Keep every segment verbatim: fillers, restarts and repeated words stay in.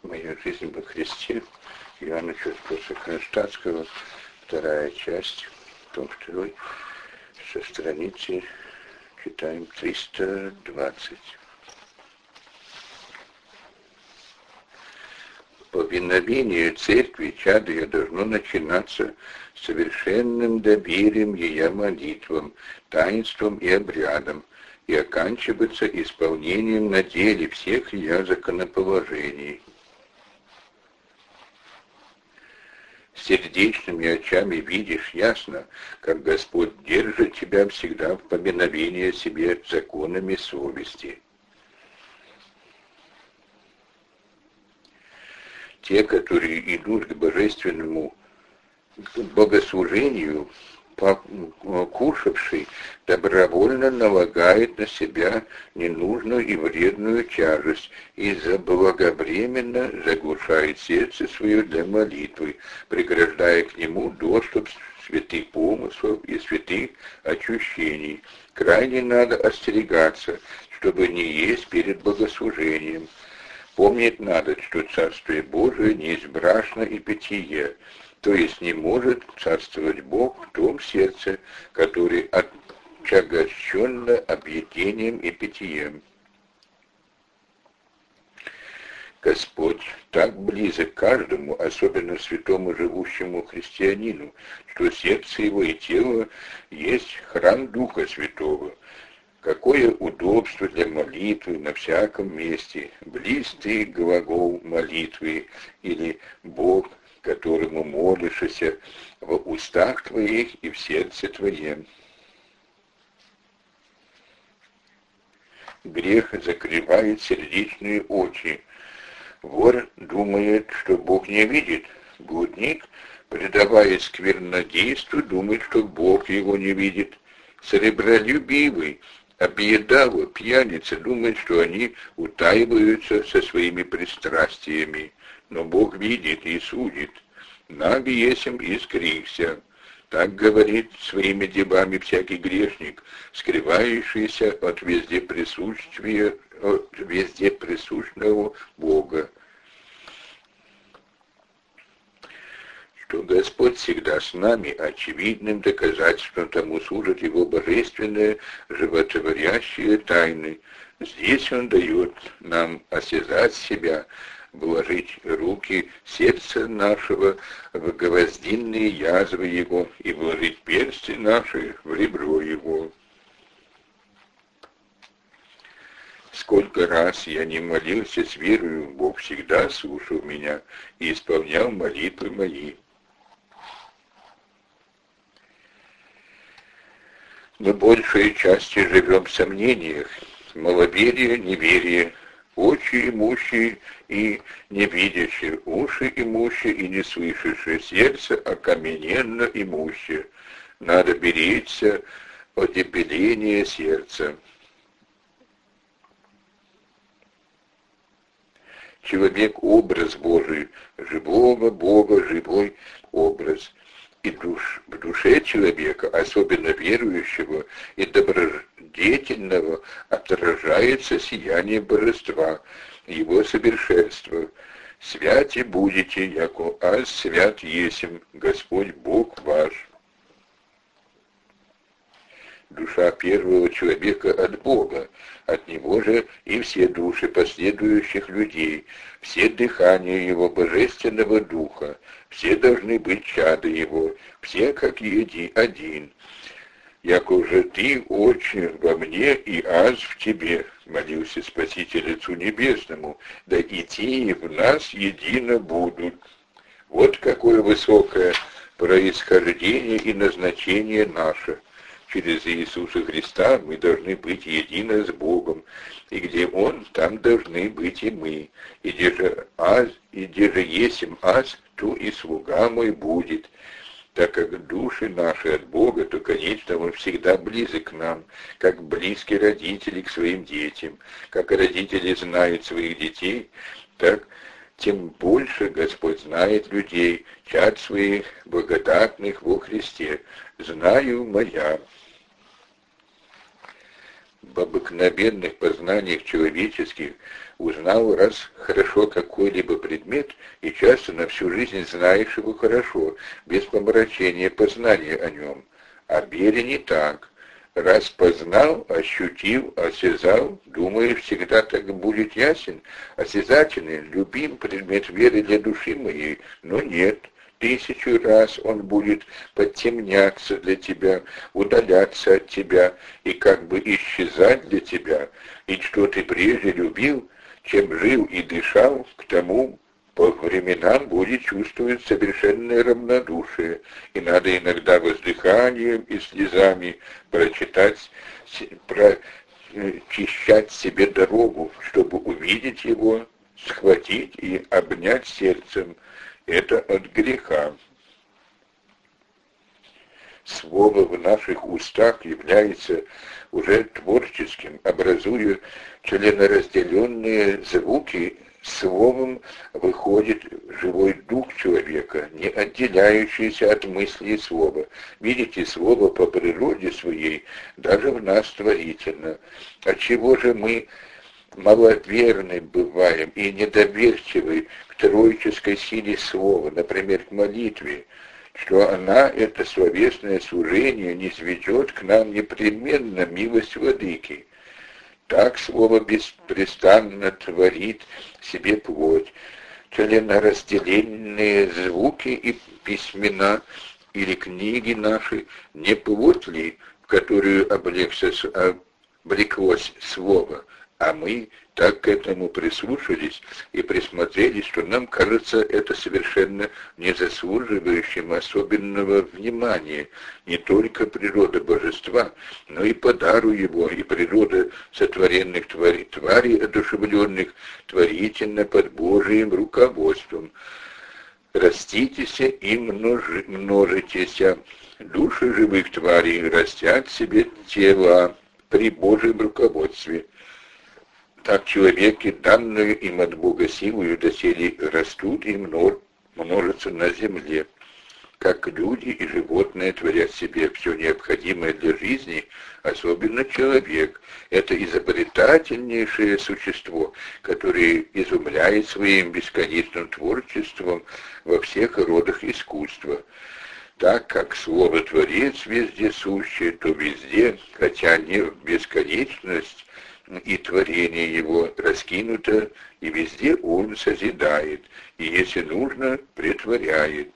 Моя жизнь во Христе. Иоанна Чудотворца Кронштадтского, вторая часть, том второй, со страницы читаем триста двадцать. Повиновение церкви чадо должно начинаться совершенным доверием ее молитвам, таинствам и обрядам, и оканчиваться исполнением на деле всех ее законоположений. Сердечными очами видишь ясно, как Господь держит тебя всегда в повиновении себе законами совести. Те, которые идут к божественному богослужению, кушавший, добровольно налагает на себя ненужную и вредную тяжесть и заблаговременно заглушает сердце свое для молитвы, преграждая к нему доступ святых помыслов и святых ощущений. Крайне надо остерегаться, чтобы не есть перед богослужением. Помнить надо, что Царствие Божие не есть брашно и питье, то есть не может царствовать Бог в том сердце, который отягощенно объедением и питьем. Господь так близок каждому, особенно святому живущему христианину, что сердце его и тело есть храм Духа Святого. Какое удобство для молитвы на всяком месте, близ ты глагол молитвы, или Бог, которому молишься в устах твоих и в сердце твоем. Грех закрывает сердечные очи. Вор думает, что Бог не видит. Блудник, предаваясь сквернодейству, думает, что Бог его не видит. Сребролюбивый, объедава, пьяница, думает, что они утаиваются со своими пристрастиями. Но Бог видит и судит. Наби есим искрихся. Так говорит своими делами всякий грешник, скрывающийся от везде присутствия, от везде присущного Бога. Что Господь всегда с нами, очевидным доказательством тому служат Его божественные, животворящие тайны. Здесь Он дает нам осязать себя, вложить руки сердца нашего в гвоздинные язвы Его и вложить персти наши в ребро Его. Сколько раз я не молился с верою, Бог всегда слушал меня и исполнял молитвы мои. Мы большей части живем в сомнениях, маловерие, неверие, очи имущие и невидящие, уши имущие и не слышащие, сердце окамененно имущее. Надо беречься от обеления сердца. Человек — образ Божий, живого Бога, живой образ. И душ, в душе человека, особенно верующего и добродетельного, отражается сияние божества, его совершенства. «Святи будете, яко аз свят есим, Господь Бог ваш». Душа первого человека от Бога, от Него же и все души последующих людей, все дыхания Его божественного Духа, все должны быть чады Его, все как еди один. «Яко же Ты, Отче, во мне и аз в Тебе», — молился Спаситель Отцу Небесному, «да и те в нас едино будут». Вот какое высокое происхождение и назначение наше. Через Иисуса Христа мы должны быть едины с Богом, и где Он, там должны быть и мы. И где же аз, и где же есим аз, то и слуга мой будет. Так как души наши от Бога, то, конечно, Он всегда близок к нам, как близкие родители к своим детям. Как родители знают своих детей, так тем больше Господь знает людей, чад своих благодатных во Христе. Знаю моя. В обыкновенных познаниях человеческих Узнал раз хорошо какой-либо предмет, и часто на всю жизнь знаешь его хорошо, без помрачения познания о нем. А Берия не так. Раз познал, ощутил, осязал, думаю, всегда так будет ясен, осязательный, любим предмет веры для души моей, но нет. Тысячу раз он будет подтемняться для тебя, удаляться от тебя и как бы исчезать для тебя. И что ты прежде любил, чем жил и дышал, к тому по временам будет чувствовать совершенное равнодушие, и надо иногда воздыханием и слезами прочитать, прочищать себе дорогу, чтобы увидеть его, схватить и обнять сердцем. Это от греха. Слово в наших устах является уже творческим, образуя членоразделенные звуки. Словом выходит живой дух человека, не отделяющийся от мысли слова. Видите, слово по природе своей даже в нас творительно. Отчего же мы маловерны бываем и недоверчивы к троической силе слова, например, к молитве, что она, это словесное служение, низведет к нам непременно милость владыки. Так слово беспрестанно творит себе плоть, членоразделенные звуки и письмена или книги наши, не плоть ли, в которую облекся, облеклось слово, а мы так к этому прислушались и присмотрелись, что нам кажется это совершенно не заслуживающим особенного внимания, не только природа божества, но и по дару его, и природа сотворенных тварей, тварей одушевленных, творительно под Божиим руководством. Раститесь и множи, множитесь, души живых тварей растят себе тела при Божьем руководстве. Так человеки, данную им от Бога силою, доселе растут и множатся на земле. Как люди и животные творят себе все необходимое для жизни, особенно человек. Это изобретательнейшее существо, которое изумляет своим бесконечным творчеством во всех родах искусства. Так как слово Творец везде сущее, то везде, хотя не в бесконечность, и творение его раскинуто, и везде он созидает, и, если нужно, претворяет.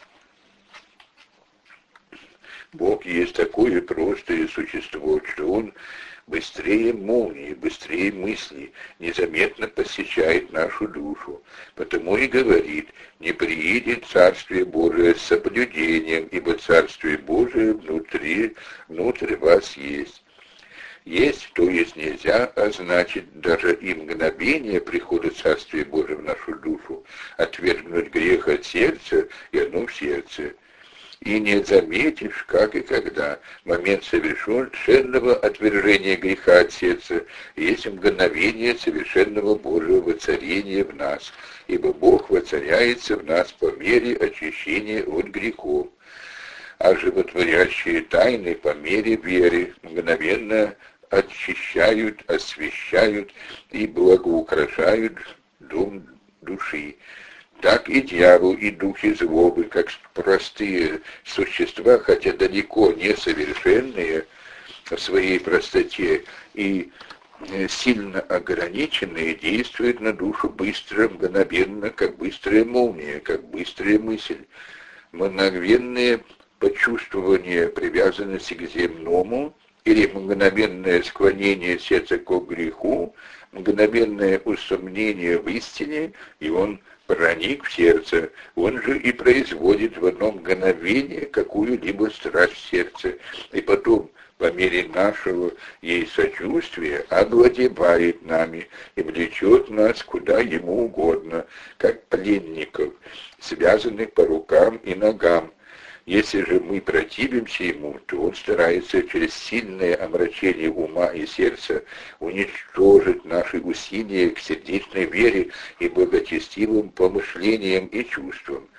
Бог есть такое простое существо, что он быстрее молнии, быстрее мысли, незаметно посещает нашу душу. Потому и говорит: не приидет Царствие Божие с соблюдением, ибо Царствие Божие внутри, внутрь вас есть. Есть, то есть нельзя, а значит, даже и мгновение прихода Царствия Божия в нашу душу, отвергнуть грех от сердца, и оно в сердце. И не заметишь, как и когда, момент совершенного отвержения греха от сердца есть мгновение совершенного Божьего воцарения в нас, ибо Бог воцаряется в нас по мере очищения от грехов. А животворящие тайны по мере веры мгновенно очищают, освящают и благоукрашают дом души. Так и дьявол, и духи злобы, как простые существа, хотя далеко не совершенные в своей простоте и сильно ограниченные, действуют на душу быстро, мгновенно, как быстрая молния, как быстрая мысль. Мгновенные почувствование привязанности к земному или мгновенное склонение сердца к греху, мгновенное усомнение в истине, и он проник в сердце, он же и производит в одно мгновение какую-либо страсть в сердце, и потом, по мере нашего ей сочувствия, овладевает нами и влечет нас куда ему угодно, как пленников, связанных по рукам и ногам. Если же мы противимся ему, то он старается через сильное омрачение ума и сердца уничтожить наши усилия к сердечной вере и благочестивым помышлениям и чувствам.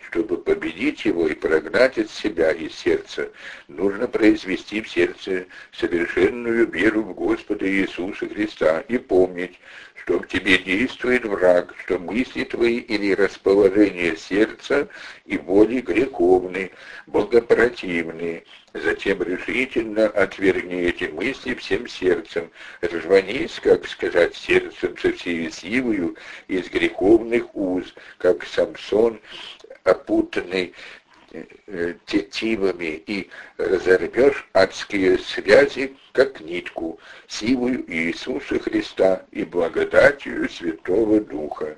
Чтобы победить его и прогнать от себя из сердца, нужно произвести в сердце совершенную веру в Господа Иисуса Христа и помнить, что в тебе действует враг, что мысли твои или расположение сердца и воли греховны, богопротивны. Затем решительно отвергни эти мысли всем сердцем, рванись, как сказать, сердцем со всей силою из греховных уз, как Самсон, опутанный тетивами, и разорвешь адские связи, как нитку, силою Иисуса Христа и благодатью Святого Духа.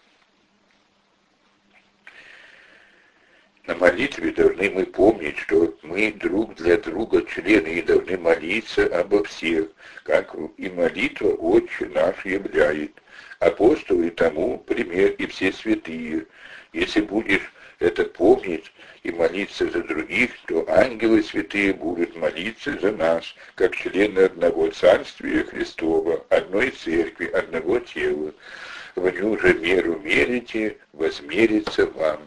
На молитве должны мы помнить, что мы друг для друга члены и должны молиться обо всех, как и молитва Отче наш являет. Апостолы тому пример и все святые. Если будешь это помнить и молиться за других, то ангелы святые будут молиться за нас, как члены одного Царствия Христова, одной Церкви, одного тела. В ню же меру мерите, возмерится вам.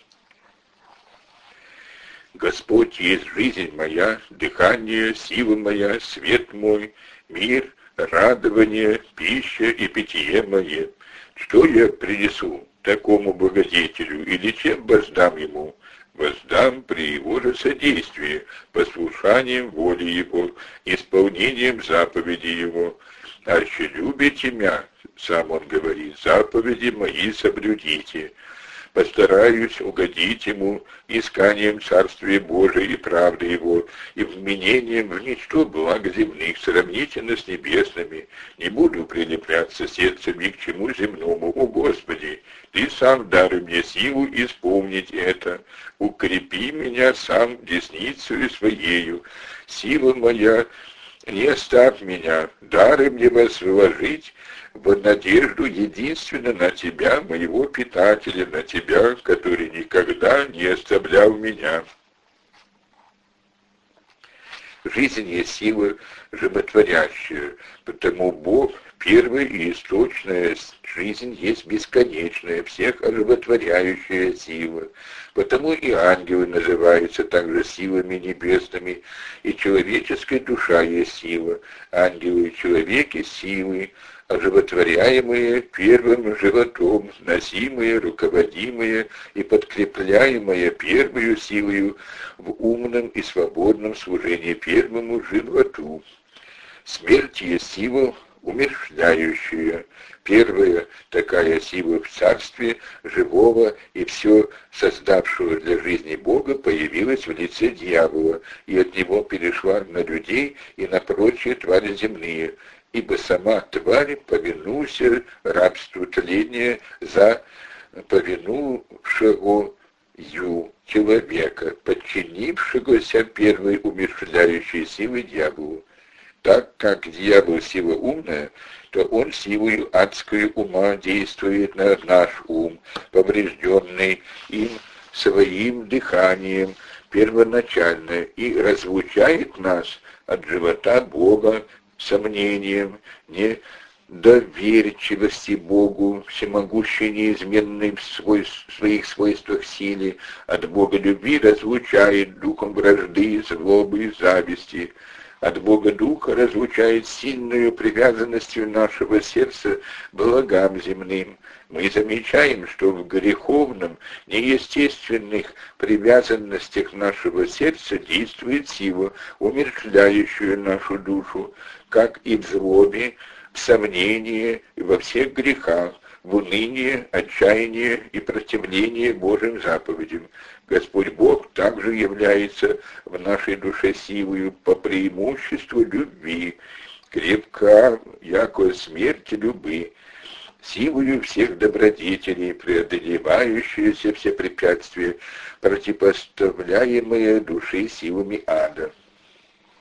Господь есть жизнь моя, дыхание, сила моя, свет мой, мир, радование, пища и питье мое. Что я принесу такому благодетелю, или чем воздам ему? Воздам при его же содействии, послушанием воли его, исполнением заповеди его. Аще любите меня, сам он говорит, заповеди мои соблюдите. Постараюсь угодить ему исканием Царствия Божия и правды его, и вменением в ничто благ земных, сравнительно с небесными. Не буду прилепляться сердцем ни к чему земному. О Господи, Ты сам даруй мне силу исполнить это. Укрепи меня сам десницею Своею. Сила моя, не оставь меня, даруй мне возложить в надежду единственно на Тебя, моего питателя, на Тебя, который никогда не оставлял меня. Жизнь есть сила животворящая, потому Бог, первая и источная жизнь, есть бесконечная, всех оживотворяющая сила. Потому и ангелы называются также силами небесными, и человеческая душа есть сила, ангелы и человеки — силы, оживотворяемые первым животом, носимые, руководимые и подкрепляемые первую силою в умном и свободном служении первому животу. Смерть есть сила умерщвляющая. Первая такая сила в царстве живого и все создавшего для жизни Бога появилась в лице дьявола, и от него перешла на людей и на прочие твари земные. Ибо сама тварь, повинуйся рабству тления за повинувшего ю человека, подчинившегося первой умерщвляющей силы дьяволу. Так как дьявол сила умная, то он силою адскую ума действует на наш ум, поврежденный им своим дыханием первоначально, и разлучает нас от живота Бога сомнением, недоверчивости Богу, всемогущей, неизменной в, свой, в своих свойствах силе, от Бога любви разлучает духом вражды, злобы и зависти, от Бога Духа разлучает сильную привязанностью нашего сердца благам земным. Мы замечаем, что в греховном, неестественных привязанностях нашего сердца действует сила, умерщвляющая нашу душу, как и в злобе, в сомнении и во всех грехах, в унынии, отчаянии и противлении Божьим заповедям. Господь Бог также является в нашей душе силою по преимуществу любви, крепка, яко смерть любы, силою всех добродетелей, преодолевающиеся все препятствия, противопоставляемые души силами ада.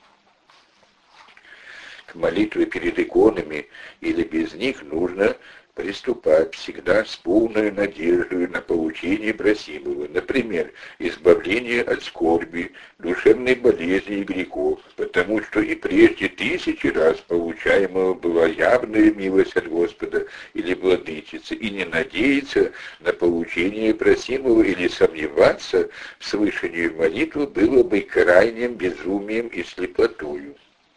К молитве перед иконами или без них нужно приступать всегда с полной надеждой на получение просимого, например, избавление от скорби, душевной болезни и грехов, потому что и прежде тысячи раз получаемого была явная милость от Господа или Владычицы, и не надеяться на получение просимого или сомневаться в слышании молитвы было бы крайним безумием и слепотою.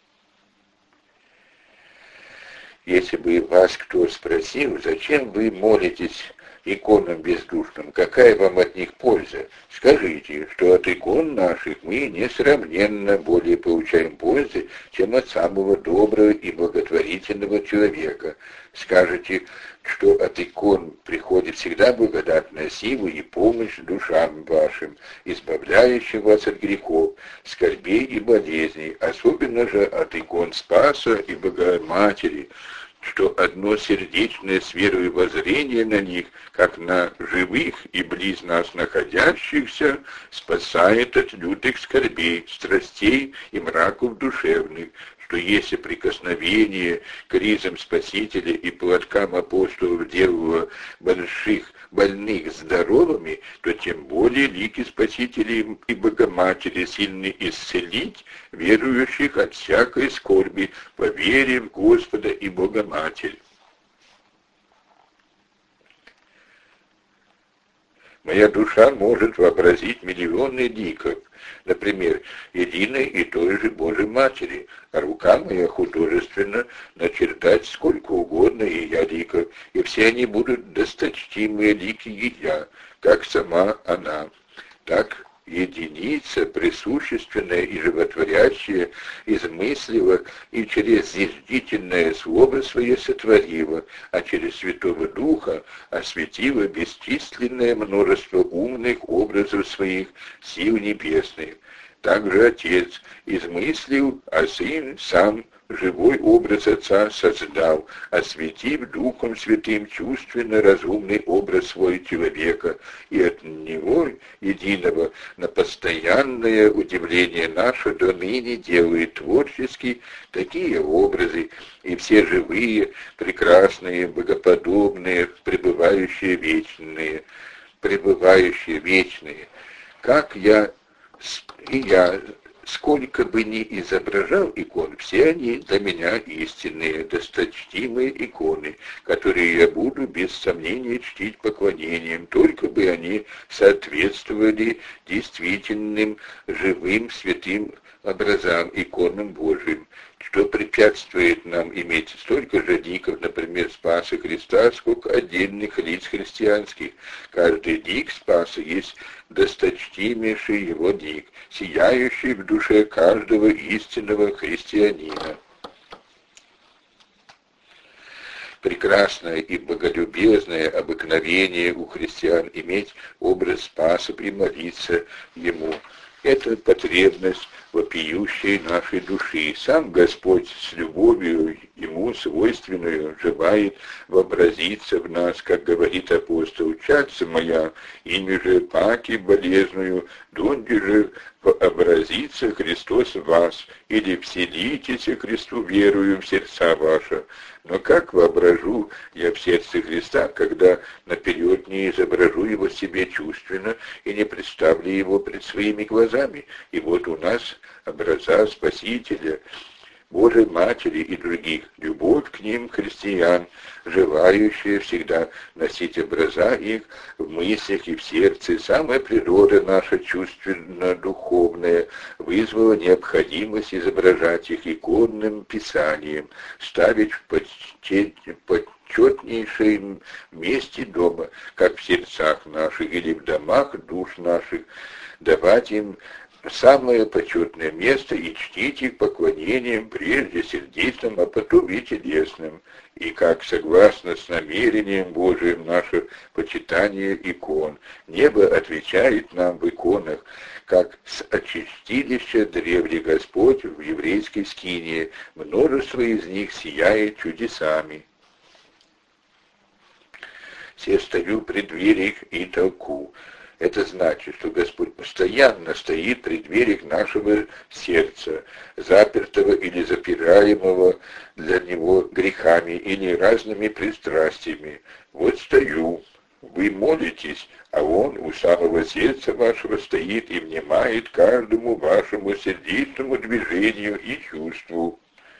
Если бы вас кто спросил, зачем вы молитесь иконам бездушным, какая вам от них польза? Скажите, что от икон наших мы несравненно более получаем пользы, чем от самого доброго и благотворительного человека. Скажете, что от икон приходит всегда благодатная сила и помощь душам вашим, избавляющим вас от грехов, скорбей и болезней, особенно же от икон Спаса и Богоматери, что одно сердечное с верой воззрение на них, как на живых и близ нас находящихся, спасает от лютых скорбей, страстей и мраков душевных, что если прикосновение к ризам Спасителя и платкам апостолов делало больших больных здоровыми, то тем более лики Спасителя и Богоматери сильны исцелить верующих от всякой скорби по вере в Господа и Богоматерь. Моя душа может вообразить миллионы ликов, например, единой и той же Божьей Матери, а рука моя художественно начертать сколько угодно и я ликов, и все они будут досточтимые лики ее, как сама она. Так единица, присущественная и животворящая, измыслила и через зиждительное слово свое сотворила, а через Святого Духа осветила бесчисленное множество умных образов своих сил небесных. Также Отец измыслил, а Сын сам живой образ Отца создал, осветив Духом Святым чувственно-разумный образ свой человека, и от Него единого на постоянное удивление наше до ныне делает творчески такие образы, и все живые, прекрасные, богоподобные, пребывающие вечные, пребывающие вечные. Как я и я, сколько бы ни изображал икон, все они для меня истинные, досточтимые иконы, которые я буду без сомнения чтить поклонением, только бы они соответствовали действительным, живым, святым образам, иконам Божьим, что препятствует нам иметь столько же ликов, например, Спаса Христа, сколько отдельных лиц христианских. Каждый лик Спаса есть досточтимейший его лик, сияющий в душе каждого истинного христианина. Прекрасное и боголюбезное обыкновение у христиан иметь образ Спаса и молиться Ему. Это потребность вопиющей нашей души. Сам Господь с любовью Ему свойственную желает вообразиться в нас, как говорит апостол: «Чадца моя, ими же паки болезную, донде же вообразится Христос в вас, или вселитесь Христу верую в сердца ваши». Но как воображу я в сердце Христа, когда наперед не изображу Его себе чувственно и не представлю Его пред своими глазами? И вот у нас образа Спасителя, Божьей Матери и других, любовь к ним христиан, желающие всегда носить образа их в мыслях и в сердце. Самая природа наша чувственно-духовная вызвала необходимость изображать их иконным писанием, ставить в почтение, почетнейшем месте дома, как в сердцах наших или в домах душ наших, давать им самое почетное место и чтить их поклонением прежде сердечным, а потом и телесным, и как согласно с намерением Божиим наше почитание икон. Небо отвечает нам в иконах, как с очистилища древний Господь в еврейской скинии, множество из них сияет чудесами. Все стою пред дверях и толку. Это значит, что Господь постоянно стоит при дверях нашего сердца, запертого или запираемого для Него грехами или разными пристрастиями. Вот стою, вы молитесь, а Он у самого сердца вашего стоит и внимает каждому вашему сердечному движению и чувству.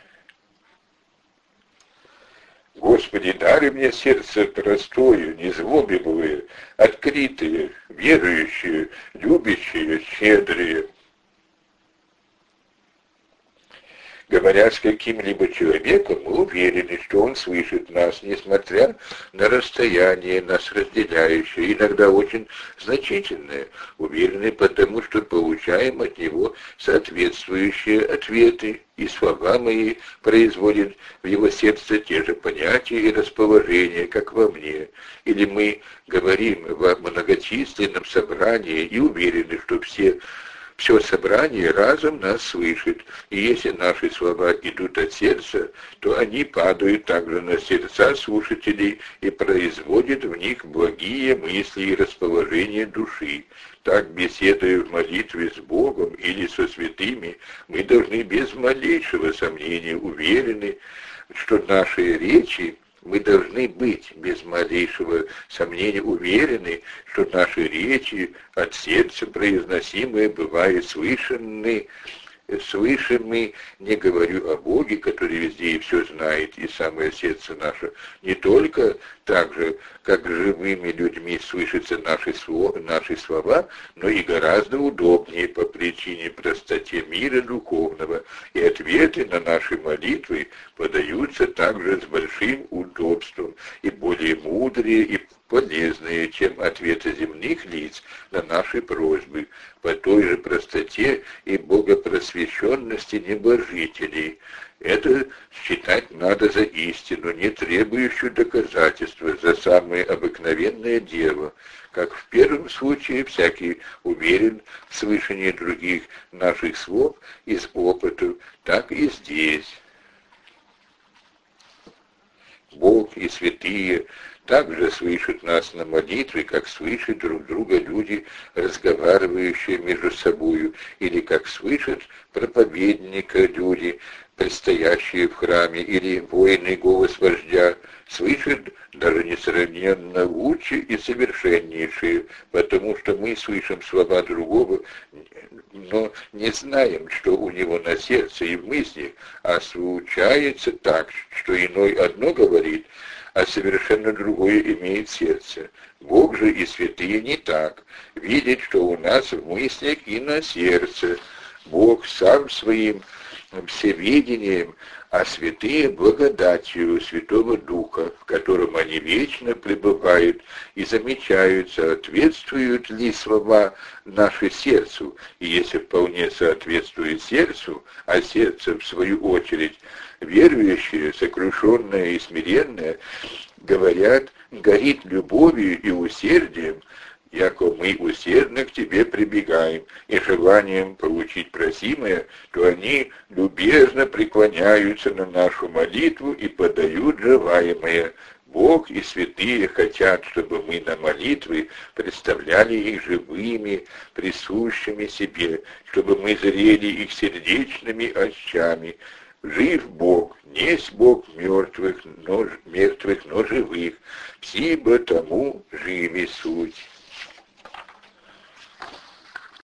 Господи, даруй мне сердце простое, незлобивое, открытое, верующее, любящее, щедрое. Говоря с каким-либо человеком, мы уверены, что он слышит нас, несмотря на расстояние, нас разделяющее, иногда очень значительное. Уверены потому, что получаем от него соответствующие ответы, и слова мои производят в его сердце те же понятия и расположения, как во мне. Или мы говорим в многочисленном собрании и уверены, что все Все собрание разом нас слышит, и если наши слова идут от сердца, то они падают также на сердца слушателей и производят в них благие мысли и расположение души. Так, беседуя в молитве с Богом или со святыми, мы должны без малейшего сомнения уверены, что наши речи Мы должны быть без малейшего сомнения уверены, что наши речи от сердца произносимые бывают слышаны, слышимы, не говорю о Боге, который везде и все знает, и самое сердце наше, не только так же, как живыми людьми слышатся наши, слова, наши слова, но и гораздо удобнее по причине простоте мира духовного, и ответы на наши молитвы подаются также с большим удобством, и более мудрые, и полезные, чем ответы земных лиц на наши просьбы, по той же простоте и богопросвещенности небожителей. Это считать надо за истину, не требующую доказательства, за самое обыкновенное дело. Как в первом случае всякий уверен в слышании других наших слов из опыта, так и здесь. Бог и святые также слышат нас на молитве, как слышат друг друга люди, разговаривающие между собою, или как слышат проповедника люди, предстоящие в храме, или воины голос вождя, слышат даже несравненно лучше и совершеннейшие, потому что мы слышим слова другого, но не знаем, что у него на сердце и в мыслях, а случается так, что иной одно говорит, а совершенно другое имеет сердце. Бог же и святые не так, видят, что у нас в мыслях и на сердце. Бог сам своим всеведением, а святые благодатью Святого Духа, в котором они вечно пребывают, и замечают, соответствуют ли слова наши сердцу, и если вполне соответствует сердцу, а сердце, в свою очередь, верующие, сокрушенные и смиренные, говорят, горит любовью и усердием, яко мы усердно к тебе прибегаем, и желанием получить просимое, то они любезно преклоняются на нашу молитву и подают желаемое. Бог и святые хотят, чтобы мы на молитвы представляли их живыми, присущими себе, чтобы мы зрели их сердечными очами. Жив Бог, несть Бог мертвых, но, мертвых, но живых, всибо тому живи суть.